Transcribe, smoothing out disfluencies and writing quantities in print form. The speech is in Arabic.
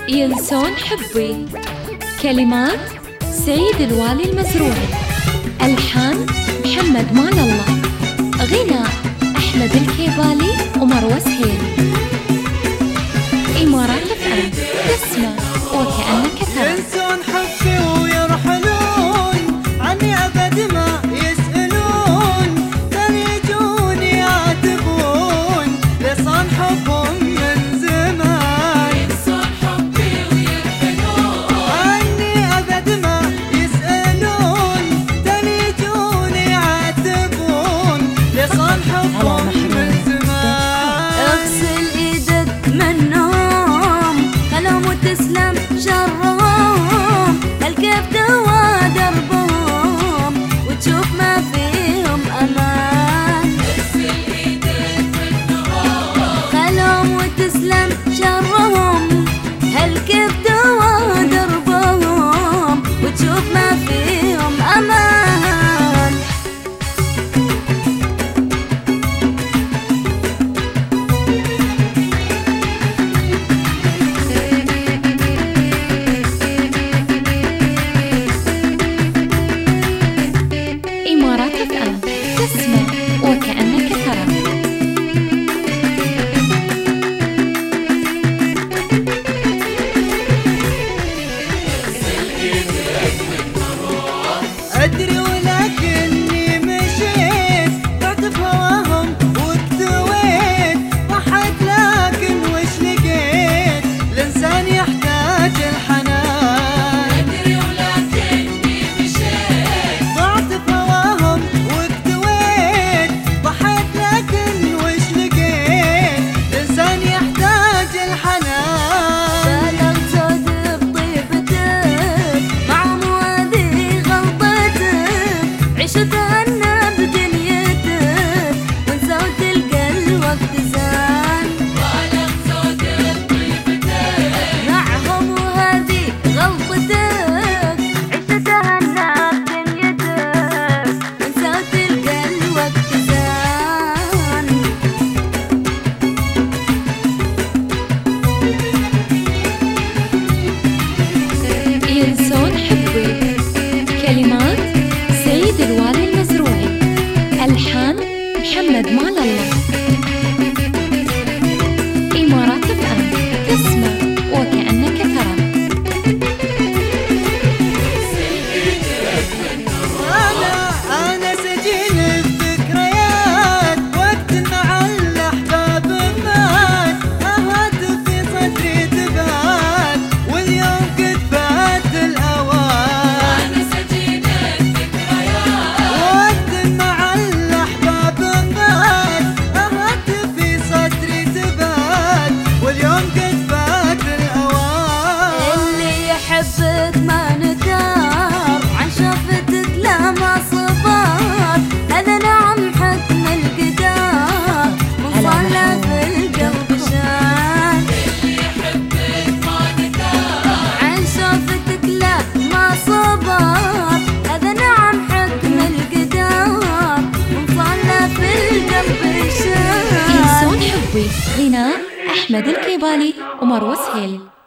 ينسون حبي. كلمات سعيد الوالي المزروعي، ألحان محمد مال الله، غناء أحمد الكيبالي ومروة سهيل. إمارات FM، تسمع وكأنك ترى. ينسون حبي ويرحلون عني أبد ما يسألون، كان يجون يعاتبون لصان حبهم من زمان. ينسون حبي ويرحلون عني أبد ما يسألون، كان يجون يعاتبون لصان حبهم من زمان. اغسل ايدك منهم هلهم وتسلم شرهم، هالكيف دوا دربهم وتشوف ما فيهم امان. اغسل ايدك منهم هلهم وتسلم شرهم، هالكيف دوا دربهم وتشوف ما فيهم امان. إمارات FM، تسمع وكأنك ترى. أدري ولكني مشيت، ضعت في هواهم واكتويت، ضحيت لكن وش لقيت؟ الإنسان يحتاج الحنان. أدري ولكني مشيت، ضعت في هواهم واكتويت، ضحيت لكن وش لقيت؟ الإنسان يحتاج الحنان. بلغت صوت بطيبتك مع موادي غلطتك، عيش وتهنى بدنيتك ونسوت القلب وقت زان. بلغت صوت بطيبتك معهم وهذه غلطتك، عيش وتهنى بدنيتك ونسوت القلب وقت زان. ينسون حبي. كلمات سعيد الوالي المزروعي، ألحان محمد مال الله. إمارات FM، تسمع وكأنك ترى. أنا سجين الذكريات، وقت مع الأحباب فات، أهات في صدري تبات، واليوم قد فات الأوان. أنا سجين الذكريات، وقت مع الأحباب فات، أهات في صدري تبات، واليوم قد فات الأوان. اللي يحبك ما ندار، عن شوفتك لا ما صبر، هذا نعم حكم القدر وصلى في القلب شان. اللي يحبك ما ندار، عن شوفتك لا ما صبر، هذا نعم حكم القدر وصلى في القلب شان. ينسون حبي، غناء أحمد الكيبالي ومروة سهيل.